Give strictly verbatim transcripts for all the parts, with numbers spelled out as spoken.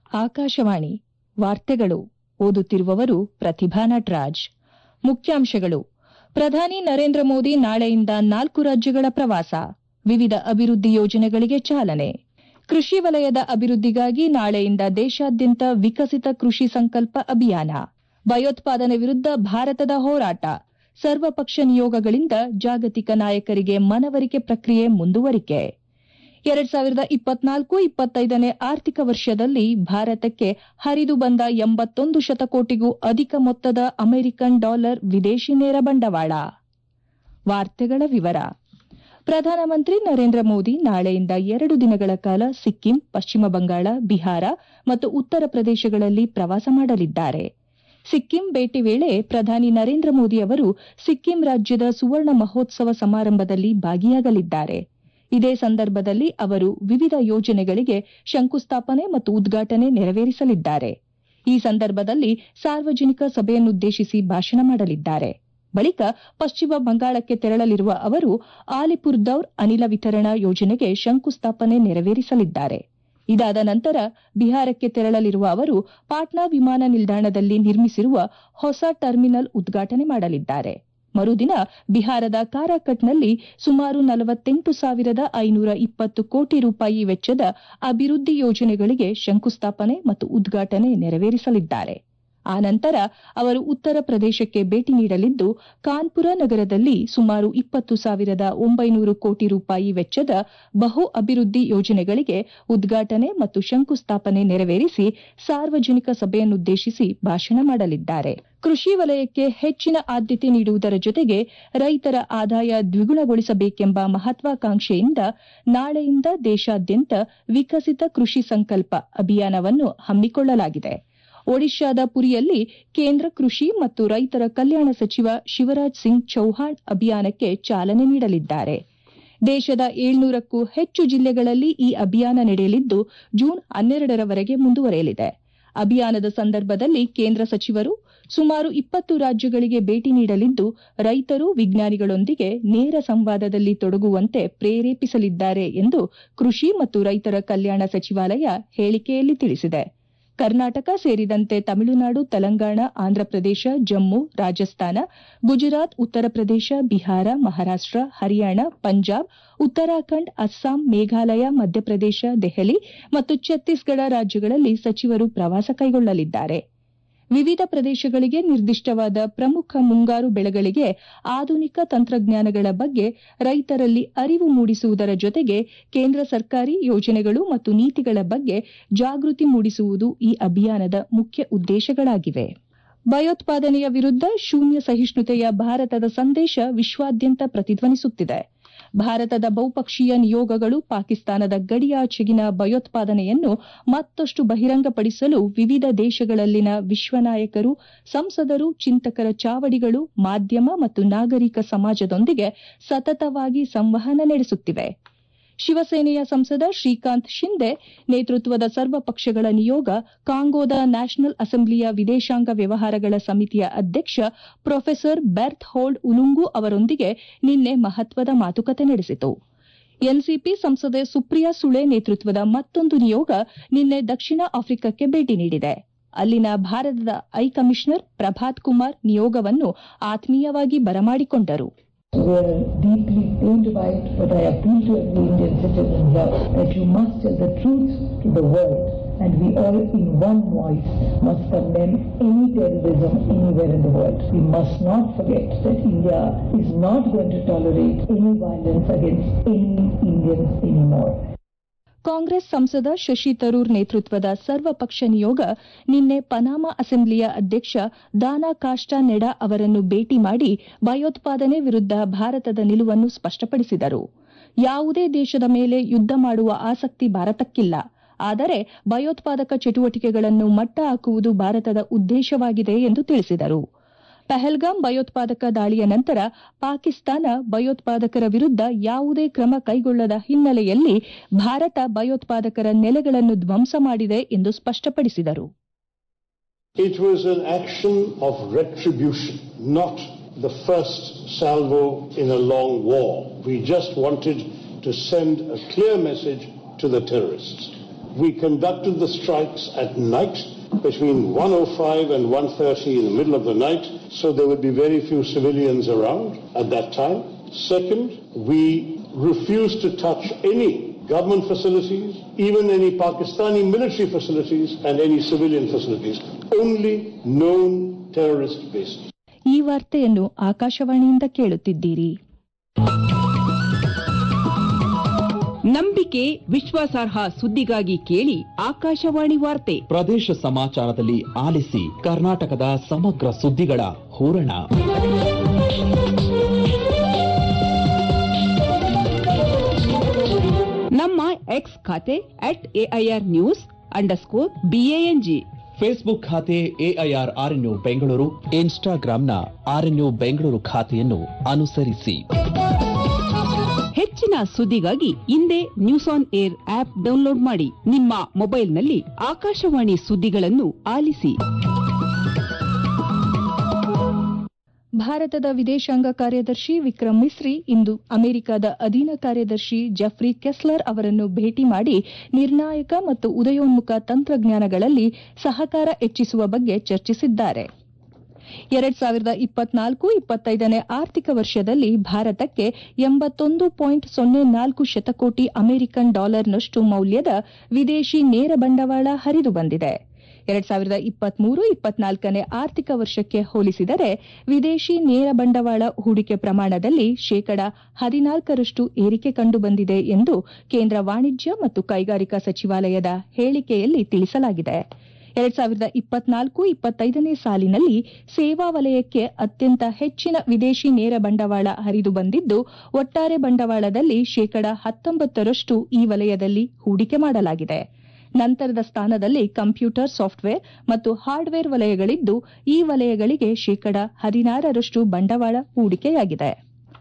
ಆಕಾಶವಾಣಿ ವಾರ್ತೆಗಳು ಓದುತ್ತಿರುವವರು ಪ್ರತಿಭಾ ನಟರಾಜ್. ಮುಖ್ಯಾಂಶಗಳು. ಪ್ರಧಾನಿ ನರೇಂದ್ರ ಮೋದಿ ನಾಳೆಯಿಂದ ನಾಲ್ಕು ರಾಜ್ಯಗಳ ಪ್ರವಾಸ. ವಿವಿಧ ಅಭಿವೃದ್ಧಿ ಯೋಜನೆಗಳಿಗೆ ಚಾಲನೆ. ಕೃಷಿ ವಲಯದ ಅಭಿವೃದ್ಧಿಗಾಗಿ ನಾಳೆಯಿಂದ ದೇಶಾದ್ಯಂತ ವಿಕಸಿತ ಕೃಷಿ ಸಂಕಲ್ಪ ಅಭಿಯಾನ. ಭಯೋತ್ಪಾದನೆ ವಿರುದ್ಧ ಭಾರತದ ಹೋರಾಟ. ಸರ್ವಪಕ್ಷ ನಿಯೋಗಗಳಿಂದ ಜಾಗತಿಕ ನಾಯಕರಿಗೆ ಮನವರಿಕೆ ಪ್ರಕ್ರಿಯೆ ಮುಂದುವರಿಕೆ. ಎರಡ್ ಸಾವಿರದ ಇಪ್ಪತ್ನಾಲ್ಕು ಇಪ್ಪತ್ತೈದನೇ ಆರ್ಥಿಕ ವರ್ಷದಲ್ಲಿ ಭಾರತಕ್ಕೆ ಹರಿದು ಬಂದ ಎಂಬತ್ತೊಂದು ಶತಕೋಟಿಗೂ ಅಧಿಕ ಮೊತ್ತದ ಅಮೆರಿಕನ್ ಡಾಲರ್ ವಿದೇಶಿ ನೇರ ಬಂಡವಾಳ. ವಾರ್ತೆಗಳ ವಿವರ. ಪ್ರಧಾನಮಂತ್ರಿ ನರೇಂದ್ರ ಮೋದಿ ನಾಳೆಯಿಂದ ಎರಡು ದಿನಗಳ ಕಾಲ ಸಿಕ್ಕಿಂ, ಪಶ್ಚಿಮ ಬಂಗಾಳ, ಬಿಹಾರ ಮತ್ತು ಉತ್ತರ ಪ್ರದೇಶಗಳಲ್ಲಿ ಪ್ರವಾಸ ಮಾಡಲಿದ್ದಾರೆ. ಸಿಕ್ಕಿಂ ಭೇಟಿ ವೇಳೆ ಪ್ರಧಾನಿ ನರೇಂದ್ರ ಮೋದಿ ಅವರು ಸಿಕ್ಕಿಂ ರಾಜ್ಯದ ಸುವರ್ಣ ಮಹೋತ್ಸವ ಸಮಾರಂಭದಲ್ಲಿ ಭಾಗಿಯಾಗಲಿದ್ದಾರೆ. ಇದೇ ಸಂದರ್ಭದಲ್ಲಿ ಅವರು ವಿವಿಧ ಯೋಜನೆಗಳಿಗೆ ಶಂಕುಸ್ಥಾಪನೆ ಮತ್ತು ಉದ್ಘಾಟನೆ ನೆರವೇರಿಸಲಿದ್ದಾರೆ. ಈ ಸಂದರ್ಭದಲ್ಲಿ ಸಾರ್ವಜನಿಕ ಸಭೆಯನ್ನುದ್ದೇಶಿಸಿ ಭಾಷಣ ಮಾಡಲಿದ್ದಾರೆ. ಬಳಿಕ ಪಶ್ಚಿಮ ಬಂಗಾಳಕ್ಕೆ ತೆರಳಲಿರುವ ಅವರು ಆಲಿಪುರ್ದೌರ್ ಅನಿಲ ವಿತರಣಾ ಯೋಜನೆಗೆ ಶಂಕುಸ್ಥಾಪನೆ ನೆರವೇರಿಸಲಿದ್ದಾರೆ. ಇದಾದ ನಂತರ ಬಿಹಾರಕ್ಕೆ ತೆರಳಲಿರುವ ಅವರು ಪಾಟ್ನಾ ವಿಮಾನ ನಿಲ್ದಾಣದಲ್ಲಿ ನಿರ್ಮಿಸಿರುವ ಹೊಸ ಟರ್ಮಿನಲ್ ಉದ್ಘಾಟನೆ ಮಾಡಲಿದ್ದಾರೆ. ಮರುದಿನ ಬಿಹಾರದ ಕಾರಾಕಟ್ನಲ್ಲಿ ಸುಮಾರು ನಲವತ್ತೆಂಟು ಸಾವಿರದ ಐನೂರ ಇಪ್ಪತ್ತು ಕೋಟಿ ರೂಪಾಯಿ ವೆಚ್ಚದ ಅಭಿವೃದ್ಧಿ ಯೋಜನೆಗಳಿಗೆ ಶಂಕುಸ್ಥಾಪನೆ ಮತ್ತು ಉದ್ಘಾಟನೆ ನೆರವೇರಿಸಲಿದ್ದಾರೆ. ಆ ನಂತರ ಅವರು ಉತ್ತರ ಪ್ರದೇಶಕ್ಕೆ ಭೇಟಿ ನೀಡಲಿದ್ದು, ಕಾನ್ಪುರ ನಗರದಲ್ಲಿ ಸುಮಾರು ಇಪ್ಪತ್ತು ಸಾವಿರದ ಒಂಬೈನೂರು ಕೋಟಿ ರೂಪಾಯಿ ವೆಚ್ಚದ ಬಹು ಅಭಿವೃದ್ಧಿ ಯೋಜನೆಗಳಿಗೆ ಉದ್ಘಾಟನೆ ಮತ್ತು ಶಂಕುಸ್ಥಾಪನೆ ನೆರವೇರಿಸಿ ಸಾರ್ವಜನಿಕ ಸಭೆಯನ್ನುದ್ದೇಶಿಸಿ ಭಾಷಣ ಮಾಡಲಿದ್ದಾರೆ. ಕೃಷಿ ವಲಯಕ್ಕೆ ಹೆಚ್ಚಿನ ಆದ್ಯತೆ ನೀಡುವುದರ ಜೊತೆಗೆ ರೈತರ ಆದಾಯ ದ್ವಿಗುಣಗೊಳಿಸಬೇಕೆಂಬ ಮಹತ್ವಾಕಾಂಕ್ಷೆಯಿಂದ ನಾಳೆಯಿಂದ ದೇಶಾದ್ಯಂತ ವಿಕಸಿತ ಕೃಷಿ ಸಂಕಲ್ಪ ಅಭಿಯಾನವನ್ನು ಹಮ್ಮಿಕೊಳ್ಳಲಾಗಿದೆ. ಒಡಿಶಾದ ಪುರಿಯಲ್ಲಿ ಕೇಂದ್ರ ಕೃಷಿ ಮತ್ತು ರೈತರ ಕಲ್ಯಾಣ ಸಚಿವ ಶಿವರಾಜ್ ಸಿಂಗ್ ಚೌಹಾಣ್ ಅಭಿಯಾನಕ್ಕೆ ಚಾಲನೆ ನೀಡಲಿದ್ದಾರೆ. ದೇಶದ ಏಳ್ನೂರಕ್ಕೂ ಹೆಚ್ಚು ಜಿಲ್ಲೆಗಳಲ್ಲಿ ಈ ಅಭಿಯಾನ ನಡೆಯಲಿದ್ದು ಜೂನ್ ಹನ್ನೆರಡರವರೆಗೆ ಮುಂದುವರೆಯಲಿದೆ. ಅಭಿಯಾನದ ಸಂದರ್ಭದಲ್ಲಿ ಕೇಂದ್ರ ಸಚಿವರು ಸುಮಾರು ಇಪ್ಪತ್ತು ರಾಜ್ಯಗಳಿಗೆ ಭೇಟಿ ನೀಡಲಿದ್ದು, ರೈತರು ವಿಜ್ಞಾನಿಗಳೊಂದಿಗೆ ನೇರ ಸಂವಾದದಲ್ಲಿ ತೊಡಗುವಂತೆ ಪ್ರೇರೇಪಿಸಲಿದ್ದಾರೆ ಎಂದು ಕೃಷಿ ಮತ್ತು ರೈತರ ಕಲ್ಯಾಣ ಸಚಿವಾಲಯ ಹೇಳಿಕೆಯಲ್ಲಿ ತಿಳಿಸಿದೆ. ಕರ್ನಾಟಕ ಸೇರಿದಂತೆ ತಮಿಳುನಾಡು, ತೆಲಂಗಾಣ, ಆಂಧ್ರಪ್ರದೇಶ, ಜಮ್ಮು, ರಾಜಸ್ಥಾನ, ಗುಜರಾತ್, ಉತ್ತರ ಪ್ರದೇಶ, ಬಿಹಾರ, ಮಹಾರಾಷ್ಟ, ಹರಿಯಾಣ, ಪಂಜಾಬ್, ಉತ್ತರಾಖಂಡ್, ಅಸ್ಸಾಂ, ಮೇಘಾಲಯ, ಮಧ್ಯಪ್ರದೇಶ, ದೆಹಲಿ ಮತ್ತು ಛತ್ತೀಸ್ಗಢ ರಾಜ್ಯಗಳಲ್ಲಿ ಸಚಿವರು ಪ್ರವಾಸ ಕೈಗೊಳ್ಳಲಿದ್ದಾರೆ. ವಿವಿಧ ಪ್ರದೇಶಗಳಿಗೆ ನಿರ್ದಿಷ್ಟವಾದ ಪ್ರಮುಖ ಮುಂಗಾರು ಬೆಳೆಗಳಿಗೆ ಆಧುನಿಕ ತಂತ್ರಜ್ಞಾನಗಳ ಬಗ್ಗೆ ರೈತರಲ್ಲಿ ಅರಿವು ಮೂಡಿಸುವುದರ ಜೊತೆಗೆ ಕೇಂದ್ರ ಸರ್ಕಾರಿ ಯೋಜನೆಗಳು ಮತ್ತು ನೀತಿಗಳ ಬಗ್ಗೆ ಜಾಗೃತಿ ಮೂಡಿಸುವುದು ಈ ಅಭಿಯಾನದ ಮುಖ್ಯ ಉದ್ದೇಶಗಳಾಗಿವೆ. ಭಯೋತ್ಪಾದನೆಯ ವಿರುದ್ಧ ಶೂನ್ಯ ಸಹಿಷ್ಣುತೆಯ ಭಾರತದ ಸಂದೇಶ ವಿಶ್ವಾದ್ಯಂತ ಪ್ರತಿಧ್ವನಿಸುತ್ತಿದೆ. ಭಾರತದ ಬಹುಪಕ್ಷೀಯ ನಿಯೋಗಗಳು ಪಾಕಿಸ್ತಾನದ ಗಡಿಯಾಚೆಗಿನ ಭಯೋತ್ಪಾದನೆಯನ್ನು ಮತ್ತಷ್ಟು ಬಹಿರಂಗಪಡಿಸಲು ವಿವಿಧ ದೇಶಗಳಲ್ಲಿನ ವಿಶ್ವ ನಾಯಕರು, ಸಂಸದರು, ಚಿಂತಕರ ಚಾವಡಿಗಳು, ಮಾಧ್ಯಮ ಮತ್ತು ನಾಗರಿಕ ಸಮಾಜದೊಂದಿಗೆ ಸತತವಾಗಿ ಸಂವಹನ ನಡೆಸುತ್ತಿವೆ. ಶಿವಸೇನೆಯ ಸಂಸದ ಶ್ರೀಕಾಂತ್ ಶಿಂದೆ ನೇತೃತ್ವದ ಸರ್ವಪಕ್ಷಗಳ ನಿಯೋಗ ಕಾಂಗೋದ ನ್ಯಾಷನಲ್ ಅಸೆಂಬ್ಲಿಯ ವಿದೇಶಾಂಗ ವ್ಯವಹಾರಗಳ ಸಮಿತಿಯ ಅಧ್ಯಕ್ಷ ಪ್ರೊಫೆಸರ್ ಬೆರ್ಥ್ ಹೋಲ್ಡ್ ಉಲುಂಗು ಅವರೊಂದಿಗೆ ನಿನ್ನೆ ಮಹತ್ವದ ಮಾತುಕತೆ ನಡೆಸಿತು. ಎನ್ಸಿಪಿ ಸಂಸದೆ ಸುಪ್ರಿಯಾ ಸುಳೆ ನೇತೃತ್ವದ ಮತ್ತೊಂದು ನಿಯೋಗ ನಿನ್ನೆ ದಕ್ಷಿಣ ಆಫ್ರಿಕಾಕ್ಕೆ ಭೇಟಿ ನೀಡಿದೆ. ಅಲ್ಲಿನ ಭಾರತದ ಹೈಕಮಿಷನರ್ ಪ್ರಭಾತ್ ಕುಮಾರ್ ನಿಯೋಗವನ್ನು ಆತ್ಮೀಯವಾಗಿ ಬರಮಾಡಿಕೊಂಡರು. We are deeply pained by it, but I appeal to every Indian citizen here that you must tell the truth to the world, and we all in one voice must condemn any terrorism anywhere in the world. We must not forget that India is not going to tolerate any violence against any Indians anymore. Congress ಸಂಸದ ಶಶಿ ತರೂರ್ ನೇತೃತ್ವದ ಸರ್ವಪಕ್ಷ ನಿಯೋಗ ನಿನ್ನೆ ಪನಾಮಾ ಅಸೆಂಬ್ಲಿಯ ಅಧ್ಯಕ್ಷ ದಾನಾ ಕಾಸ್ಟಾ NEDA ಅವರನ್ನು ಭೇಟಿ ಮಾಡಿ ಭಯೋತ್ಪಾದನೆ ವಿರುದ್ಧ ಭಾರತದ ನಿಲುವನ್ನು ಸ್ಪಷ್ಟಪಡಿಸಿದರು. ಯಾವುದೇ ದೇಶದ ಮೇಲೆ ಯುದ್ಧ ಮಾಡುವ ಆಸಕ್ತಿ ಭಾರತಕ್ಕಿಲ್ಲ. ಆದರೆ ಭಯೋತ್ಪಾದಕ ಚಟುವಟಿಕೆಗಳನ್ನು ಮಟ್ಟ ಹಾಕುವುದು ಭಾರತದ ಉದ್ದೇಶವಾಗಿದೆ ಎಂದು ತಿಳಿಸಿದರು. ಪಹಲ್ಗಾಮ್ ಭಯೋತ್ಪಾದಕ ದಾಳಿಯ ನಂತರ ಪಾಕಿಸ್ತಾನ ಭಯೋತ್ಪಾದಕರ ವಿರುದ್ಧ ಯಾವುದೇ ಕ್ರಮ ಕೈಗೊಳ್ಳದ ಹಿನ್ನೆಲೆಯಲ್ಲಿ ಭಾರತ ಭಯೋತ್ಪಾದಕರ ನೆಲೆಗಳನ್ನು ಧ್ವಂಸ ಮಾಡಿದೆ ಎಂದು ಸ್ಪಷ್ಟಪಡಿಸಿದರು. It was an action of retribution, not the first salvo in a long war. We just wanted to send a clear message to the terrorists. We conducted the strikes at night between one oh five and one thirty in the middle of the night, so there would be very few civilians around at that time. Second, we refused to touch any government facilities, even any Pakistani military facilities and any civilian facilities, only known terrorist bases. ಈ ವಾರ್ತೆಯನ್ನು ಆಕಾಶವಾಣಿಯಿಂದ ಕೇಳುತ್ತಿದ್ದೀರಿ. ನಂಬಿಕೆ ವಿಶ್ವಾಸಾರ್ಹ ಸುದ್ದಿಗಾಗಿ ಕೇಳಿ ಆಕಾಶವಾಣಿ ವಾರ್ತೆ. ಪ್ರದೇಶ ಸಮಾಚಾರದಲ್ಲಿ ಆಲಿಸಿ ಕರ್ನಾಟಕದ ಸಮಗ್ರ ಸುದ್ದಿಗಳ ಹೂರಣ. ನಮ್ಮ ಎಕ್ಸ್ ಖಾತೆ at AIR news underscore BANG, Facebook ಖಾತೆ ಎಐಆರ್ ಆರ್ಎನ್ಯು ಬೆಂಗಳೂರು, ಇನ್ಸ್ಟಾಗ್ರಾಂನ ಆರ್ಎನ್ಯು ಬೆಂಗಳೂರು ಖಾತೆಯನ್ನು ಅನುಸರಿಸಿ. ಹೆಚ್ಚಿನ ಸುದ್ದಿಗಾಗಿ ಹಿಂದೆ news on air app download ಮಾಡಿ. ನಿಮ್ಮ ಮೊಬೈಲ್ನಲ್ಲಿ ಆಕಾಶವಾಣಿ ಸುದ್ದಿಗಳನ್ನು ಆಲಿಸಿ. ಭಾರತದ ವಿದೇಶಾಂಗ ಕಾರ್ಯದರ್ಶಿ ವಿಕ್ರಮ್ ಮಿಸ್ರಿ ಇಂದು ಅಮೆರಿಕದ ಅಧೀನ ಕಾರ್ಯದರ್ಶಿ ಜೆಫ್ರಿ ಕೆಸ್ಲರ್ ಅವರನ್ನು ಭೇಟಿ ಮಾಡಿ ನಿರ್ಣಾಯಕ ಮತ್ತು ಉದಯೋನ್ಮುಖ ತಂತ್ರಜ್ಞಾನಗಳಲ್ಲಿ ಸಹಕಾರ ಹೆಚ್ಚಿಸುವ ಬಗ್ಗೆ ಚರ್ಚಿಸಿದ್ದಾರೆ. ಎರಡ್ ಸಾವಿರದ ಇಪ್ಪತ್ನಾಲ್ಕು ಇಪ್ಪತ್ತೈದನೇ ಆರ್ಥಿಕ ವರ್ಷದಲ್ಲಿ ಭಾರತಕ್ಕೆ ಎಂಬತ್ತೊಂದು ಪಾಯಿಂಟ್ ಸೊನ್ನೆ ನಾಲ್ಕು ಶತಕೋಟಿ ಅಮೆರಿಕನ್ ಡಾಲರ್ನಷ್ಟು ಮೌಲ್ಯದ ವಿದೇಶಿ ನೇರ ಬಂಡವಾಳ ಹರಿದು ಬಂದಿದೆ. ಎರಡ್ ಸಾವಿರದ ಇಪ್ಪತ್ಮೂರು ಇಪ್ಪತ್ನಾಲ್ಕನೇ ಆರ್ಥಿಕ ವರ್ಷಕ್ಕೆ ಹೋಲಿಸಿದರೆ ವಿದೇಶಿ ನೇರ ಬಂಡವಾಳ ಹೂಡಿಕೆ ಪ್ರಮಾಣದಲ್ಲಿ ಶೇಕಡ ಹದಿನಾಲ್ಕರಷ್ಟು ಏರಿಕೆ ಕಂಡುಬಂದಿದೆ ಎಂದು ಕೇಂದ್ರ ವಾಣಿಜ್ಯ ಮತ್ತು ಕೈಗಾರಿಕಾ ಸಚಿವಾಲಯದ ಹೇಳಿಕೆಯಲ್ಲಿ ತಿಳಿಸಲಾಗಿದೆ. ಎರಡ್ ಸಾವಿರದ ಇಪ್ಪತ್ನಾಲ್ಕು ಇಪ್ಪತ್ತೈದನೇ ಸಾಲಿನಲ್ಲಿ ಸೇವಾ ವಲಯಕ್ಕೆ ಅತ್ಯಂತ ಹೆಚ್ಚಿನ ವಿದೇಶಿ ನೇರ ಬಂಡವಾಳ ಹರಿದು ಬಂದಿದ್ದು, ಒಟ್ಟಾರೆ ಬಂಡವಾಳದಲ್ಲಿ ಶೇಕಡ ಹತ್ತೊಂಬತ್ತರಷ್ಟು ಈ ವಲಯದಲ್ಲಿ ಹೂಡಿಕೆ ಮಾಡಲಾಗಿದೆ. ನಂತರದ ಸ್ಥಾನದಲ್ಲಿ ಕಂಪ್ಯೂಟರ್, ಸಾಫ್ಟ್ವೇರ್ ಮತ್ತು ಹಾರ್ಡ್ವೇರ್ ವಲಯಗಳಿದ್ದು, ಈ ವಲಯಗಳಿಗೆ ಶೇಕಡ ಹದಿನಾರರಷ್ಟು ಬಂಡವಾಳ ಹೂಡಿಕೆಯಾಗಿದೆ.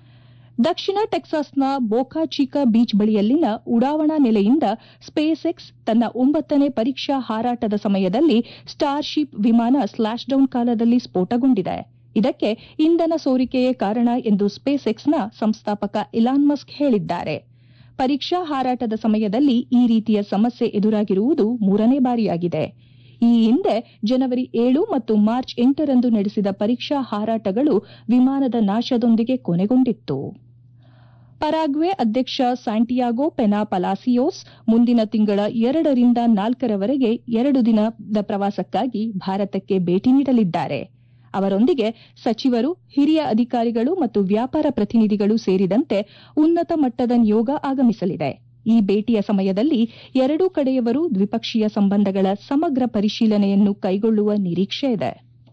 ದಕ್ಷಿಣ ಟೆಕ್ಸಾಸ್ನ ಬೋಕಾ ಚೀಕಾ ಬೀಚ್ ಬಳಿಯಲ್ಲಿನ ಉಡಾವಣಾ ನೆಲೆಯಿಂದ ಸ್ಪೇಸ್ ಎಕ್ಸ್ ತನ್ನ ಒಂಬತ್ತನೇ ಪರೀಕ್ಷಾ ಹಾರಾಟದ ಸಮಯದಲ್ಲಿ ಸ್ಟಾರ್ಶಿಪ್ ವಿಮಾನ ಸ್ಲಾಶ್ ಡೌನ್ ಕಾಲದಲ್ಲಿ ಸ್ಫೋಟಗೊಂಡಿದೆ. ಇದಕ್ಕೆ ಇಂಧನ ಸೋರಿಕೆಯೇ ಕಾರಣ ಎಂದು ಸ್ಪೇಸ್ ಎಕ್ಸ್ನ ಸಂಸ್ಥಾಪಕ ಇಲಾನ್ ಮಸ್ಕ್ ಹೇಳಿದ್ದಾರೆ. ಪರೀಕ್ಷಾ ಹಾರಾಟದ ಸಮಯದಲ್ಲಿ ಈ ರೀತಿಯ ಸಮಸ್ಯೆ ಎದುರಾಗಿರುವುದು ಮೂರನೇ ಬಾರಿಯಾಗಿದೆ. ಈ ಹಿಂದೆ ಜನವರಿ ಏಳು ಮತ್ತು ಮಾರ್ಚ್ ಎಂಟರಂದು ನಡೆಸಿದ ಪರೀಕ್ಷಾ ಹಾರಾಟಗಳು ವಿಮಾನದ ನಾಶದೊಂದಿಗೆ ಕೊನೆಗೊಂಡಿತ್ತು. ಪರಾಗ್ವೆ ಅಧ್ಯಕ್ಷ ಸ್ಯಾಂಟಿಯಾಗೋ ಪೆನಾ ಪಲಾಸಿಯೋಸ್ ಮುಂದಿನ ತಿಂಗಳ ಎರಡರಿಂದ ನಾಲ್ಕರವರೆಗೆ ಎರಡು ದಿನದ ಪ್ರವಾಸಕ್ಕಾಗಿ ಭಾರತಕ್ಕೆ ಭೇಟಿ ನೀಡಲಿದ್ದಾರೆ. ಅವರೊಂದಿಗೆ ಸಚಿವರು, ಹಿರಿಯ ಅಧಿಕಾರಿಗಳು ಮತ್ತು ವ್ಯಾಪಾರ ಪ್ರತಿನಿಧಿಗಳು ಸೇರಿದಂತೆ ಉನ್ನತ ಮಟ್ಟದ ನಿಯೋಗ ಆಗಮಿಸಲಿದೆ. ಈ ಭೇಟಿಯ ಸಮಯದಲ್ಲಿ ಎರಡೂ ಕಡೆಯವರು ದ್ವಿಪಕ್ಷೀಯ ಸಂಬಂಧಗಳ ಸಮಗ್ರ ಪರಿಶೀಲನೆಯನ್ನು ಕೈಗೊಳ್ಳುವ ನಿರೀಕ್ಷೆ ಇದೆ.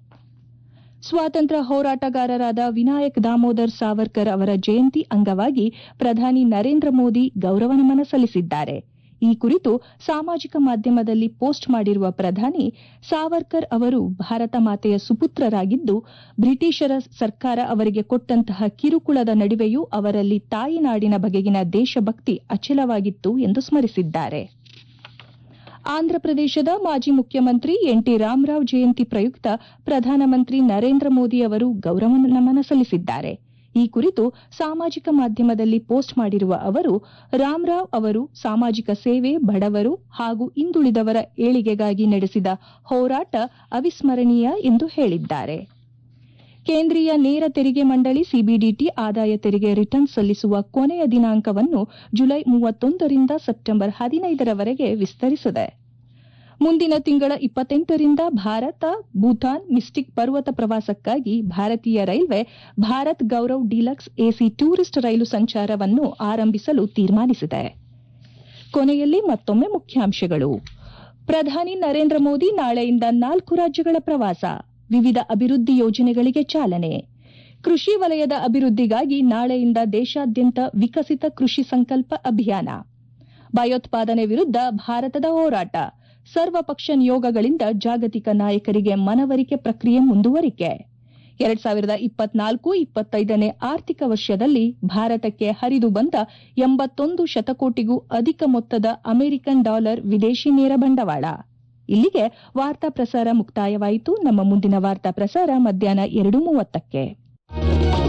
ಸ್ವಾತಂತ್ರ್ಯ ಹೋರಾಟಗಾರರಾದ ವಿನಾಯಕ್ ದಾಮೋದರ್ ಸಾವರ್ಕರ್ ಅವರ ಜಯಂತಿ ಅಂಗವಾಗಿ ಪ್ರಧಾನಿ ನರೇಂದ್ರ ಮೋದಿ ಗೌರವ ನಮನ ಸಲ್ಲಿಸಿದ್ದಾರೆ. ಈ ಕುರಿತು ಸಾಮಾಜಿಕ ಮಾಧ್ಯಮದಲ್ಲಿ ಪೋಸ್ಟ್ ಮಾಡಿರುವ ಪ್ರಧಾನಿ, ಸಾವರ್ಕರ್ ಅವರು ಭಾರತ ಮಾತೆಯ ಸುಪುತ್ರರಾಗಿದ್ದು, ಬ್ರಿಟಿಷರ ಸರ್ಕಾರ ಅವರಿಗೆ ಕೊಟ್ಟಂತಹ ಕಿರುಕುಳದ ನಡುವೆಯೂ ಅವರಲ್ಲಿ ತಾಯಿನಾಡಿನ ಬಗೆಗಿನ ದೇಶಭಕ್ತಿ ಅಚಲವಾಗಿತ್ತು ಎಂದು ಸ್ಮರಿಸಿದ್ದಾರೆ. ಆಂಧ್ರಪ್ರದೇಶದ ಮಾಜಿ ಮುಖ್ಯಮಂತ್ರಿ ಎನ್ ಟಿ ರಾಮರಾವ್ ಜಯಂತಿ ಪ್ರಯುಕ್ತ ಪ್ರಧಾನಮಂತ್ರಿ ನರೇಂದ್ರ ಮೋದಿ ಅವರು ಗೌರವ ನಮನ ಸಲ್ಲಿಸಿದ್ದಾರೆ. ಈ ಕುರಿತು ಸಾಮಾಜಿಕ ಮಾಧ್ಯಮದಲ್ಲಿ ಪೋಸ್ಟ್ ಮಾಡಿರುವ ಅವರು, ರಾಮರಾವ್ ಅವರು ಸಾಮಾಜಿಕ ಸೇವೆ, ಬಡವರು ಹಾಗೂ ಹಿಂದುಳಿದವರ ಏಳಿಗೆಗಾಗಿ ನಡೆಸಿದ ಹೋರಾಟ ಅವಿಸ್ಮರಣೀಯ ಎಂದು ಹೇಳಿದ್ದಾರೆ. ಕೇಂದ್ರೀಯ ನೇರ ತೆರಿಗೆ ಮಂಡಳಿ ಸಿಬಿಡಿಟಿ ಆದಾಯ ತೆರಿಗೆ ರಿಟರ್ನ್ ಸಲ್ಲಿಸುವ ಕೊನೆಯ ದಿನಾಂಕವನ್ನು ಜುಲೈ ಮೂವತ್ತೊಂದರಿಂದ ಸೆಪ್ಟೆಂಬರ್ ಹದಿನೈದರವರೆಗೆ ವಿಸ್ತರಿಸಿದೆ. ಮುಂದಿನ ತಿಂಗಳ ಇಪ್ಪತ್ತೆಂಟರಿಂದ ಭಾರತ ಭೂತಾನ್ ಮಿಸ್ಟಿಕ್ ಪರ್ವತ ಪ್ರವಾಸಕ್ಕಾಗಿ ಭಾರತೀಯ railway Bharat Gaurav deluxe AC tourist ರೈಲು ಸಂಚಾರವನ್ನು ಆರಂಭಿಸಲು ತೀರ್ಮಾನಿಸಿದೆ. ಕೊನೆಯಲ್ಲಿ ಮತ್ತೊಮ್ಮೆ ಮುಖ್ಯಾಂಶಗಳು. ಪ್ರಧಾನಿ ನರೇಂದ್ರ ಮೋದಿ ನಾಳೆಯಿಂದ ನಾಲ್ಕು ರಾಜ್ಯಗಳ ಪ್ರವಾಸ, ವಿವಿಧ ಅಭಿವೃದ್ಧಿ ಯೋಜನೆಗಳಿಗೆ ಚಾಲನೆ. ಕೃಷಿ ವಲಯದ ಅಭಿವೃದ್ಧಿಗಾಗಿ ನಾಳೆಯಿಂದ ದೇಶಾದ್ಯಂತ ವಿಕಸಿತ ಕೃಷಿ ಸಂಕಲ್ಪ ಅಭಿಯಾನ. ಭಯೋತ್ಪಾದನೆ ವಿರುದ್ಧ ಭಾರತದ ಹೋರಾಟ, ಸರ್ವಪಕ್ಷ ನಿಯೋಗಗಳಿಂದ ಜಾಗತಿಕ ನಾಯಕರಿಗೆ ಮನವರಿಕೆ ಪ್ರಕ್ರಿಯೆ ಮುಂದುವರಿಕೆ. ಎರಡ್ ಸಾವಿರದ ಇಪ್ಪತ್ನಾಲ್ಕು ಇಪ್ಪತ್ತೈದನೇ ಆರ್ಥಿಕ ವರ್ಷದಲ್ಲಿ ಭಾರತಕ್ಕೆ ಹರಿದು ಬಂದ ಎಂಬತ್ತೊಂದು ಶತಕೋಟಿಗೂ ಅಧಿಕ ಮೊತ್ತದ ಅಮೆರಿಕನ್ ಡಾಲರ್ ವಿದೇಶಿ ನೇರ ಬಂಡವಾಳ. ಇಲ್ಲಿಗೆ ವಾರ್ತಾ ಪ್ರಸಾರ ಮುಕ್ತಾಯವಾಯಿತು. ನಮ್ಮ ಮುಂದಿನ ವಾರ್ತಾ ಪ್ರಸಾರ ಮಧ್ಯಾಹ್ನ ಎರಡು ಮೂವತ್ತಕ್ಕೆ.